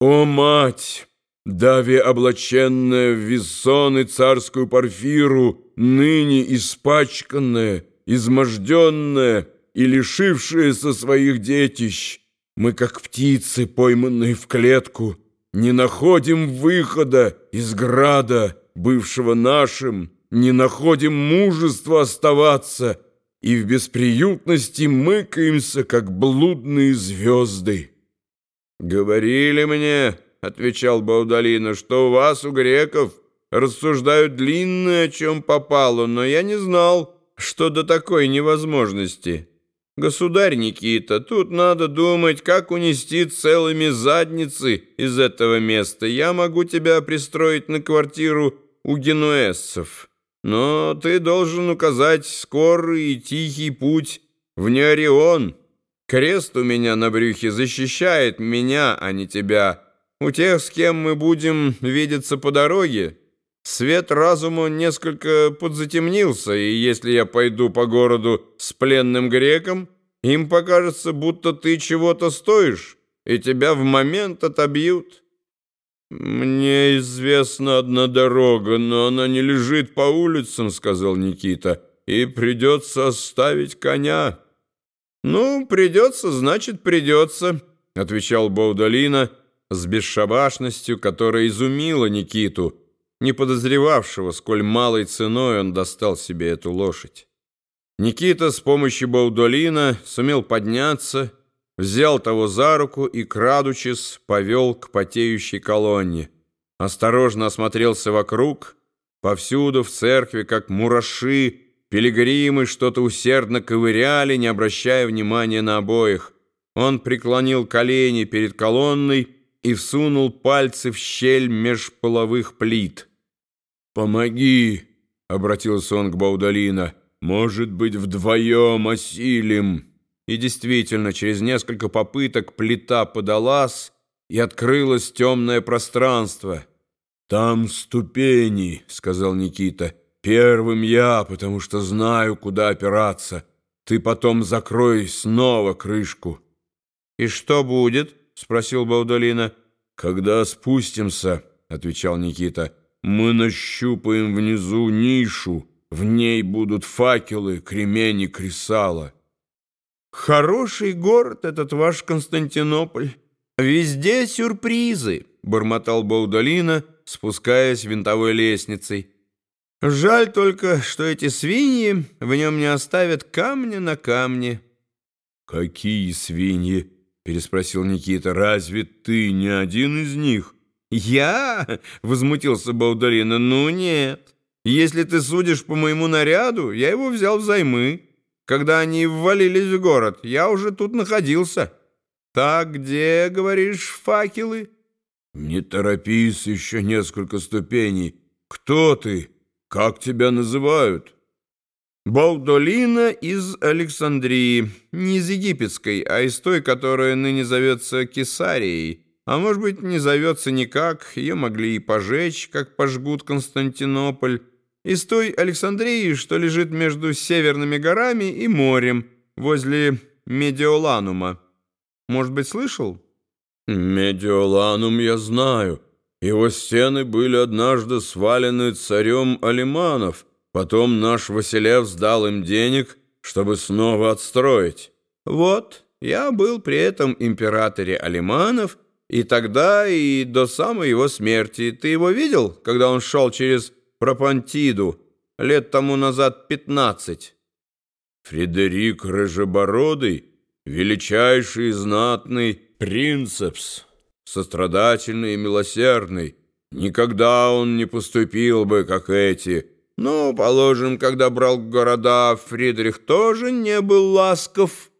О, мать, даве облаченная в весон и царскую парфиру, ныне испачканная, изможденная и лишившаяся своих детищ, мы, как птицы, пойманные в клетку, не находим выхода из града, бывшего нашим, не находим мужества оставаться, и в бесприютности мыкаемся, как блудные звезды. «Говорили мне, — отвечал Баудолино, — что у вас, у греков, рассуждают длинно, о чем попало, но я не знал, что до такой невозможности. Государь Никита, тут надо думать, как унести целыми задницы из этого места. Я могу тебя пристроить на квартиру у генуэзцев, но ты должен указать скорый и тихий путь в Неарион. Крест у меня на брюхе защищает меня, а не тебя. У тех, с кем мы будем видеться по дороге, свет разума несколько подзатемнился, и если я пойду по городу с пленным греком, им покажется, будто ты чего-то стоишь, и тебя в момент отобьют. «Мне известна одна дорога, но она не лежит по улицам, — сказал Никита, — и придется оставить коня». «Ну, придется, значит, придется», — отвечал Баудолино с бесшабашностью, которая изумила Никиту, не подозревавшего, сколь малой ценой он достал себе эту лошадь. Никита с помощью Баудолино сумел подняться, взял того за руку и, крадучись, повел к потеющей колонне. Осторожно осмотрелся вокруг. Повсюду в церкви, как мураши, пилигримы что-то усердно ковыряли, не обращая внимания на обоих. Он преклонил колени перед колонной и всунул пальцы в щель меж половых плит. «Помоги!» — обратился он к Баудолино. «Может быть, вдвоем осилим». И действительно, через несколько попыток плита подалась, и открылось темное пространство. «Там ступени», — сказал Никита. «Первым я, потому что знаю, куда опираться. Ты потом закрой снова крышку». «И что будет?» — спросил Баудолино. «Когда спустимся, — отвечал Никита, — мы нащупаем внизу нишу. В ней будут факелы, кремень и кресало». «Хороший город этот ваш Константинополь. Везде сюрпризы», — бормотал Баудолино, спускаясь винтовой лестницей. «Жаль только, что эти свиньи в нем не оставят камня на камне». «Какие свиньи?» — переспросил Никита. «Разве ты не один из них?» «Я?» — возмутился Баудолино. «Ну нет. Если ты судишь по моему наряду, я его взял взаймы. Когда они ввалились в город, я уже тут находился. Так где, говоришь, факелы?» «Не торопись, еще несколько ступеней. Кто ты? Как тебя называют?» «Баудолино из Александрии. Не из египетской, а из той, которая ныне зовется Кесарией. А может быть, не зовется никак, ее могли и пожечь, как пожгут Константинополь. Из той Александрии, что лежит между северными горами и морем, возле Медиоланума. Может быть, слышал?» «Медиоланум я знаю. Его стены были однажды свалены царем Алиманов. Потом наш Василев сдал им денег, чтобы снова отстроить». «Вот, я был при этом императоре Алиманов, и тогда, и до самой его смерти. Ты его видел, когда он шел через Пропантиду лет тому назад 15? «Фредерик Рыжебородый, величайший и знатный принцепс, сострадательный и милосердный. Никогда он не поступил бы, как эти. Ну, положим, когда брал города, Фридрих тоже не был ласков».